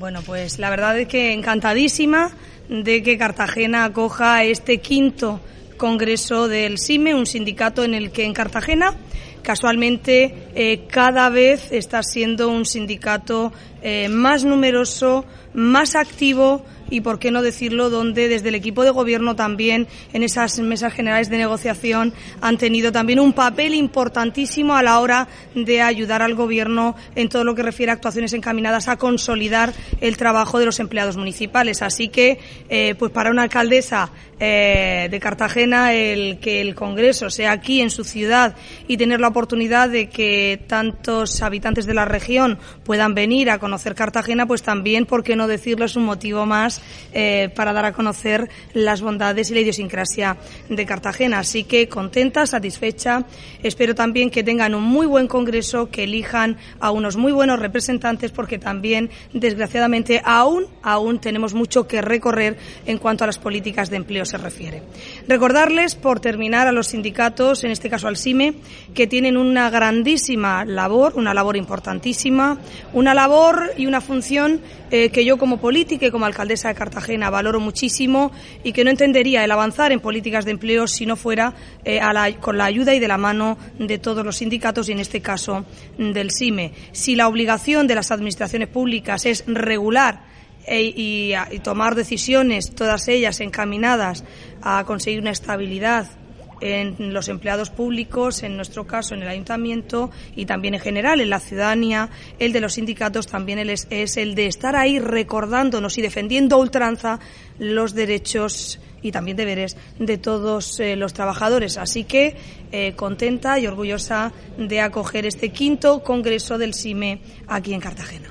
Bueno, pues la verdad es que encantadísima de que Cartagena acoja este quinto congreso del SIME, un sindicato en el que en Cartagena casualmente cada vez está siendo un sindicato más numeroso, más activo y, por qué no decirlo, donde desde el equipo de gobierno también en esas mesas generales de negociación han tenido también un papel importantísimo a la hora de ayudar al gobierno en todo lo que refiere a actuaciones encaminadas a consolidar el trabajo de los empleados municipales. Así que, pues para una alcaldesa de Cartagena, el que el Congreso sea aquí en su ciudad y tener la oportunidad de que tantos habitantes de la región puedan venir a conocer Cartagena, pues también, por qué no decirlo, es un motivo más para dar a conocer las bondades y la idiosincrasia de Cartagena. Así que contenta, satisfecha. Espero también que tengan un muy buen congreso, que elijan a unos muy buenos representantes, porque también, desgraciadamente, aún tenemos mucho que recorrer en cuanto a las políticas de empleo se refiere. Recordarles, por terminar, a los sindicatos, en este caso al SIME, que tienen una grandísima labor, una labor importantísima, una labor y una función que yo como política y como alcaldesa de Cartagena valoro muchísimo, y que no entendería el avanzar en políticas de empleo si no fuera con la ayuda y de la mano de todos los sindicatos, y en este caso del SIME. Si la obligación de las administraciones públicas es regular y tomar decisiones, todas ellas encaminadas a conseguir una estabilidad en los empleados públicos, en nuestro caso en el ayuntamiento y también en general en la ciudadanía, el de los sindicatos también es el de estar ahí recordándonos y defendiendo a ultranza los derechos y también deberes de todos los trabajadores. Así que contenta y orgullosa de acoger este quinto congreso del SIME aquí en Cartagena.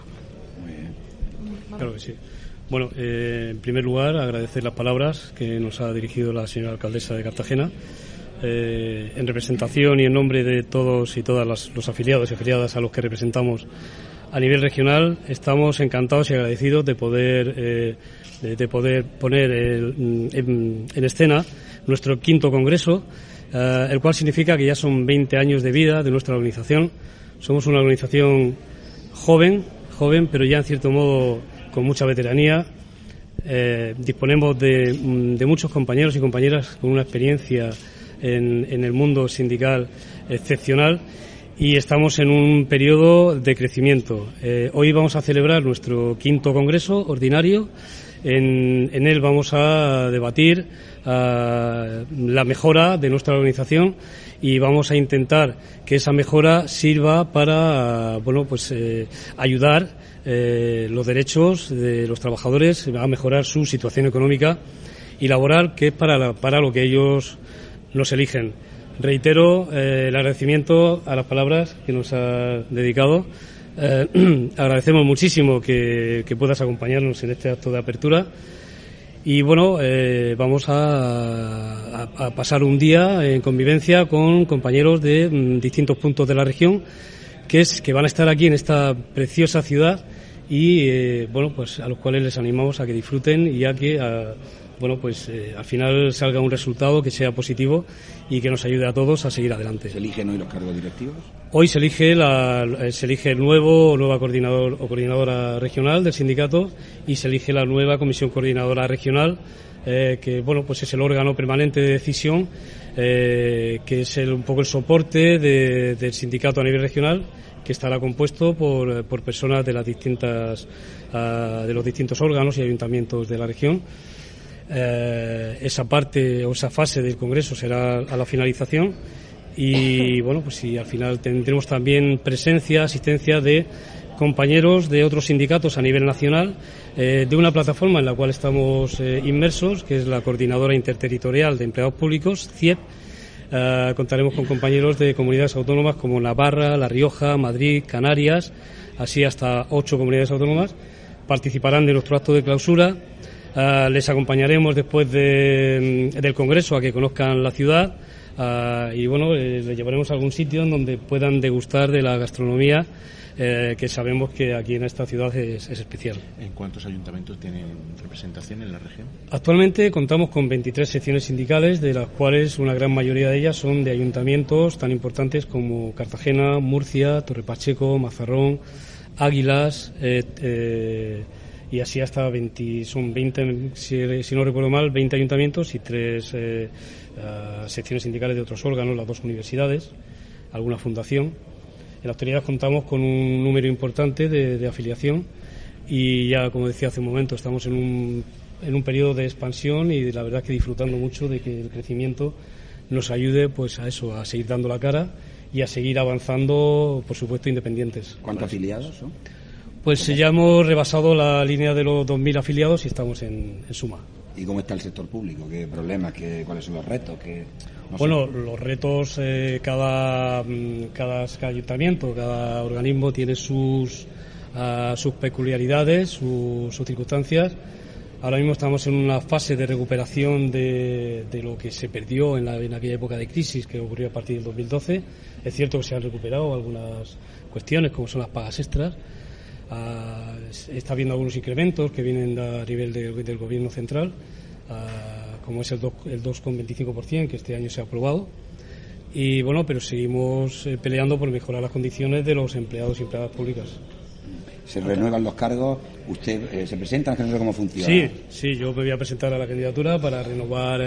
Claro que sí. Bueno, en primer lugar, agradecer las palabras que nos ha dirigido la señora alcaldesa de Cartagena. En representación y en nombre de todos y todas los afiliados y afiliadas a los que representamos a nivel regional, estamos encantados y agradecidos de poder poner en escena nuestro quinto congreso, el cual significa que ya son 20 años de vida de nuestra organización. Somos una organización joven, pero ya en cierto modo con mucha veteranía. Disponemos de muchos compañeros y compañeras con una experiencia en el mundo sindical excepcional, y estamos en un periodo de crecimiento. Hoy vamos a celebrar nuestro quinto congreso ordinario. En él vamos a debatir la mejora de nuestra organización, y vamos a intentar que esa mejora sirva para ayudar los derechos de los trabajadores a mejorar su situación económica y laboral, que es para lo que ellos nos eligen. Reitero el agradecimiento a las palabras que nos ha dedicado. Agradecemos muchísimo que puedas acompañarnos en este acto de apertura, y bueno, vamos a pasar un día en convivencia con compañeros de distintos puntos de la región que van a estar aquí en esta preciosa ciudad, y a los cuales les animamos a que disfruten y a que al final salga un resultado que sea positivo y que nos ayude a todos a seguir adelante. ¿Se eligen hoy los cargos directivos? Hoy se elige el nueva coordinador o coordinadora regional del sindicato, y se elige la nueva comisión coordinadora regional, que es el órgano permanente de decisión, que es un poco el soporte del sindicato a nivel regional, que estará compuesto por personas de de los distintos órganos y ayuntamientos de la región. Esa parte o esa fase del Congreso será a la finalización, y al final tendremos también asistencia de compañeros de otros sindicatos a nivel nacional, de una plataforma en la cual estamos inmersos, que es la Coordinadora Interterritorial de Empleados Públicos, CIEP. Contaremos con compañeros de comunidades autónomas como Navarra, La Rioja, Madrid, Canarias, así hasta 8 comunidades autónomas. Participarán de nuestro acto de clausura. Les acompañaremos después del Congreso a que conozcan la ciudad, y les llevaremos a algún sitio en donde puedan degustar de la gastronomía, que sabemos que aquí en esta ciudad es especial. ¿En cuántos ayuntamientos tienen representación en la región? Actualmente contamos con 23 secciones sindicales, de las cuales una gran mayoría de ellas son de ayuntamientos tan importantes como Cartagena, Murcia, Torre Pacheco, Mazarrón, Águilas y así hasta 20, son 20, si no recuerdo mal, 20 ayuntamientos y 3 secciones sindicales de otros órganos, las 2 universidades, alguna fundación. En la actualidad contamos con un número importante de afiliación y ya, como decía hace un momento, estamos en un periodo de expansión y la verdad que disfrutando mucho de que el crecimiento nos ayude pues a eso, a seguir dando la cara y a seguir avanzando, por supuesto, independientes. ¿Cuántos afiliados son? Pues ya hemos rebasado la línea de los 2.000 afiliados y estamos en suma. ¿Y cómo está el sector público? ¿Qué problemas? ¿Cuáles son los retos? Bueno, los retos, cada ayuntamiento, cada organismo tiene sus peculiaridades, sus circunstancias. Ahora mismo estamos en una fase de recuperación de lo que se perdió en aquella época de crisis que ocurrió a partir del 2012. Es cierto que se han recuperado algunas cuestiones, como son las pagas extras. Está habiendo algunos incrementos que vienen a nivel del gobierno central, como es el 2,25% que este año se ha aprobado. Y bueno, pero seguimos peleando por mejorar las condiciones de los empleados y empleadas públicas. ¿Se renuevan los cargos? ¿Usted se presenta? No sé cómo funciona. Sí, yo me voy a presentar a la candidatura para renovar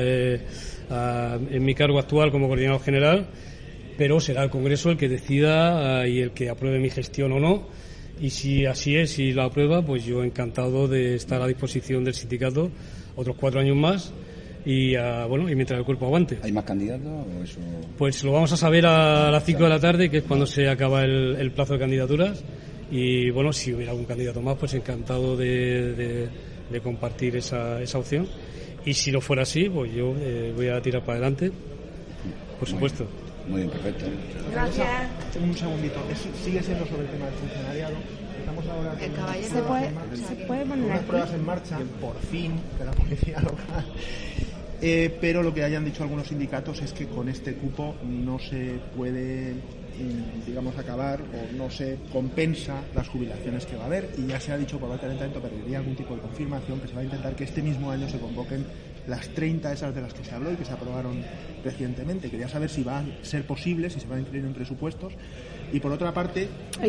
en mi cargo actual como coordinador general, pero será el Congreso el que decida y el que apruebe mi gestión o no. Y si así es, si la aprueba, pues yo encantado de estar a disposición del sindicato otros 4 años más y mientras el cuerpo aguante. ¿Hay más candidatos o eso? Pues lo vamos a saber a las 5 de la tarde, que es cuando se acaba el plazo de candidaturas. Y bueno, si hubiera algún candidato más, pues encantado de compartir esa opción. Y si no fuera así, pues yo voy a tirar para adelante, por supuesto. Muy bien, perfecto. Gracias. Un segundito. Sigue siendo sobre el tema del funcionariado. Estamos ahora con se puede poner unas pruebas en marcha, por fin, de la policía local. Pero lo que hayan dicho algunos sindicatos es que con este cupo no se puede, digamos, acabar o no se compensa las jubilaciones que va a haber, y ya se ha dicho por parte del ayuntamiento, pero diría algún tipo de confirmación, que se va a intentar que este mismo año se convoquen las 30 esas de las que se habló y que se aprobaron recientemente. Quería saber si van a ser posibles, si se van a incluir en presupuestos. Y por otra parte,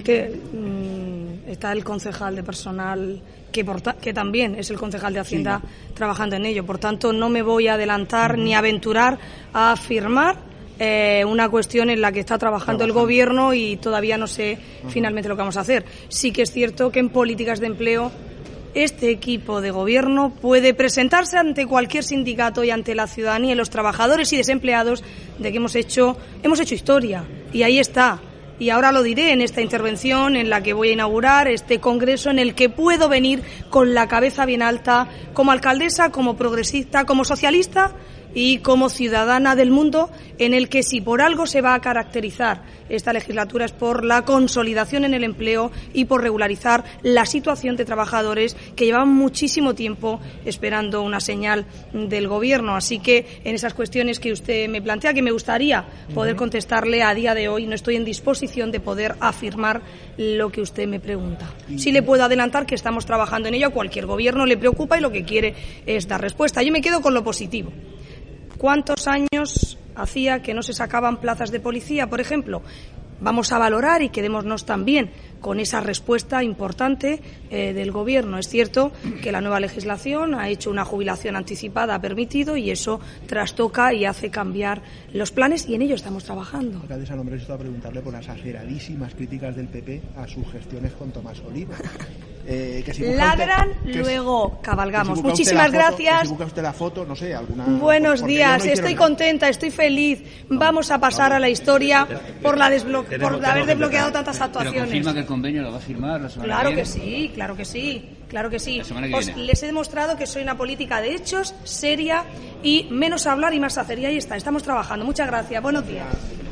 está el concejal de personal que también es el concejal de Hacienda, trabajando en ello. Por tanto, no me voy a adelantar ni aventurar a afirmar una cuestión en la que está trabajando el gobierno y todavía no sé finalmente lo que vamos a hacer. Sí que es cierto que en políticas de empleo este equipo de gobierno puede presentarse ante cualquier sindicato y ante la ciudadanía y los trabajadores y desempleados de que hemos hecho historia, y ahí está. Y ahora lo diré en esta intervención en la que voy a inaugurar este congreso, en el que puedo venir con la cabeza bien alta, como alcaldesa, como progresista, como socialista y como ciudadana del mundo, en el que si por algo se va a caracterizar esta legislatura es por la consolidación en el empleo y por regularizar la situación de trabajadores que llevan muchísimo tiempo esperando una señal del gobierno. Así que en esas cuestiones que usted me plantea, que me gustaría poder contestarle a día de hoy, no estoy en disposición de poder afirmar lo que usted me pregunta. Sí le puedo adelantar que estamos trabajando en ello, a cualquier gobierno le preocupa y lo que quiere es dar respuesta. Yo me quedo con lo positivo. ¿Cuántos años hacía que no se sacaban plazas de policía, por ejemplo? Vamos a valorar y quedémonos también con esa respuesta importante del Gobierno. Es cierto que la nueva legislación ha hecho una jubilación anticipada, ha permitido, y eso trastoca y hace cambiar los planes, y en ello estamos trabajando. Alcaldesa, no me resisto a preguntarle por las exageradísimas críticas del PP a sus gestiones con Tomás Oliva. Ladran, luego cabalgamos. Muchísimas gracias. Si busca usted la foto, no sé, alguna. Buenos días, estoy contenta, estoy feliz. Vamos a pasar a la historia por haber desbloqueado tantas actuaciones. ¿Pero confirma que el convenio lo va a firmar la semana que viene? Claro que sí. Pues les he demostrado que soy una política de hechos, seria, y menos hablar y más hacer. Y ahí está, estamos trabajando. Muchas gracias, buenos días.